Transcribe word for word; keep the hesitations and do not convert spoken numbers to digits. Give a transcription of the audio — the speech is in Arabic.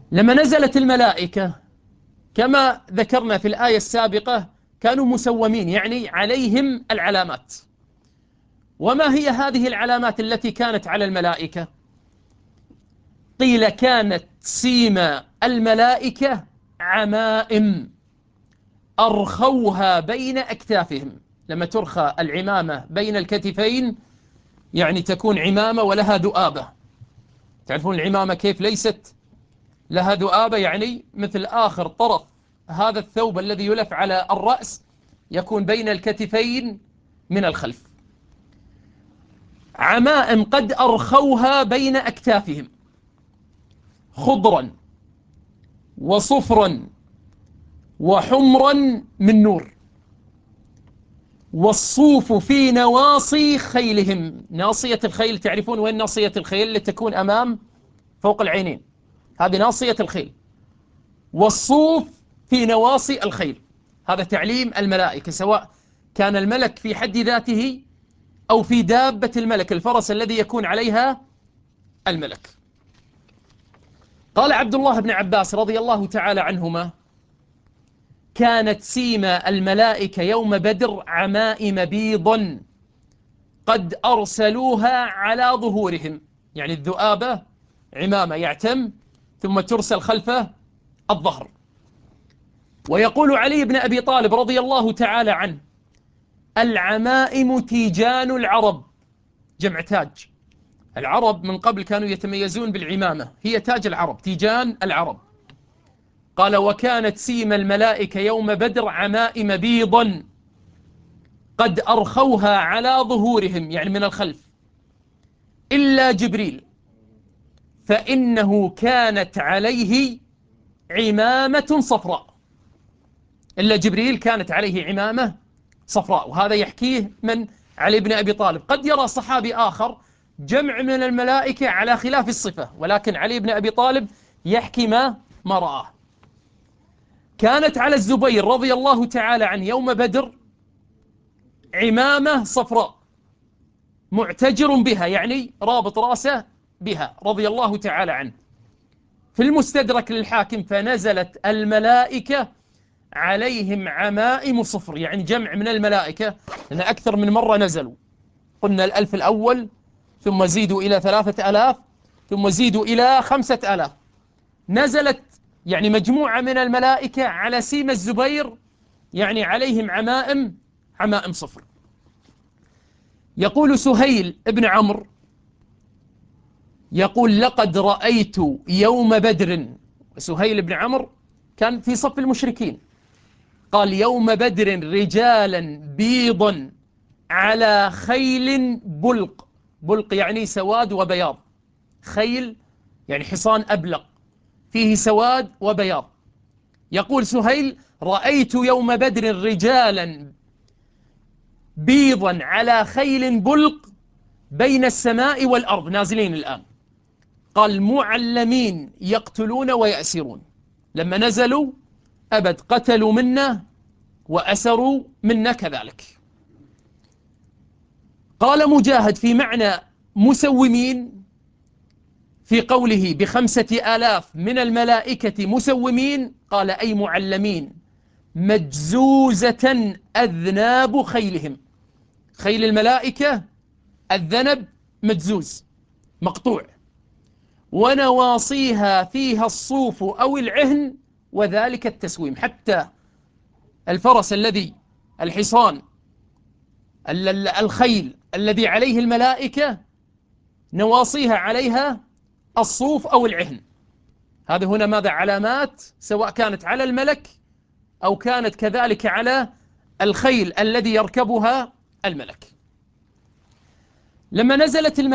لما نزلت الملائكة كما ذكرنا في الآية السابقة كانوا مسومين، يعني عليهم العلامات. وما هي هذه العلامات التي كانت على الملائكة؟ قيل كانت سيما الملائكة عمائم أرخوها بين أكتافهم. لما ترخى العمامة بين الكتفين يعني تكون عمامة ولها ذؤابة. تعرفون العمامة كيف ليست لها ذؤابة؟ يعني مثل آخر طرف هذا الثوب الذي يلف على الرأس يكون بين الكتفين من الخلف. عمائم قد أرخوها بين أكتافهم خضرا وصفرا وحمرا من نور، والصوف في نواصي خيلهم. ناصية الخيل، تعرفون وين ناصية الخيل؟ اللي تكون أمام فوق العينين، هذه ناصية الخيل. والصوف في نواصي الخيل، هذا تعليم الملائكة، سواء كان الملك في حد ذاته أو في دابة الملك، الفرس الذي يكون عليها الملك. قال عبد الله بن عباس رضي الله تعالى عنهما: كانت سيما الملائكة يوم بدر عمائم بيضا قد أرسلوها على ظهورهم. يعني الذؤابة عمامة يعتم ثم ترسل خلفه الظهر. ويقول علي بن أبي طالب رضي الله تعالى عنه: العمائم تيجان العرب، جمع تاج. العرب من قبل كانوا يتميزون بالعمامة، هي تاج العرب، تيجان العرب. قال: وكانت سيما الملائكة يوم بدر عمائم بيضا قد أرخوها على ظهورهم، يعني من الخلف، إلا جبريل فإنه كانت عليه عمامة صفراء. إلا جبريل كانت عليه عمامة صفراء. وهذا يحكيه من علي بن أبي طالب. قد يرى صحابي آخر جمع من الملائكة على خلاف الصفة، ولكن علي بن أبي طالب يحكي ما ما رآه. كانت على الزبير رضي الله تعالى عنه يوم بدر عمامة صفراء معتجر بها، يعني رابط راسه بها رضي الله تعالى عنه. في المستدرك للحاكم: فنزلت الملائكة عليهم عمائم صفر، يعني جمع من الملائكة، لأن أكثر من مرة نزلوا. قلنا الألف الأول، ثم زيدوا إلى ثلاثة ألاف، ثم زيدوا إلى خمسة ألاف. نزلت يعني مجموعة من الملائكة على سيم الزبير، يعني عليهم عمائم عمائم صفر. يقول سهيل ابن عمرو، يقول: لقد رأيت يوم بدر. سهيل بن عمرو كان في صف المشركين. قال: يوم بدر رجالا بيضا على خيل بلق. بلق يعني سواد وبياض، خيل يعني حصان أبلق فيه سواد وبياض. يقول سهيل: رأيت يوم بدر رجالا بيضا على خيل بلق بين السماء والأرض، نازلين الآن. قال: معلمين يقتلون ويأسرون. لما نزلوا أبد قتلوا منا وأسروا منا كذلك. قال مجاهد في معنى مسومين في قوله بخمسة آلاف من الملائكة مسومين، قال: أي معلمين مجزوزة أذناب خيلهم. خيل الملائكة الذنب مجزوز مقطوع، ونواصيها فيها الصوف أو العهن، وذلك التسويم. حتى الفرس الذي الحصان الخيل الذي عليه الملائكة نواصيها عليها الصوف أو العهن. هذا هنا ماذا؟ علامات، سواء كانت على الملك أو كانت كذلك على الخيل الذي يركبها الملك. لما نزلت الملائكة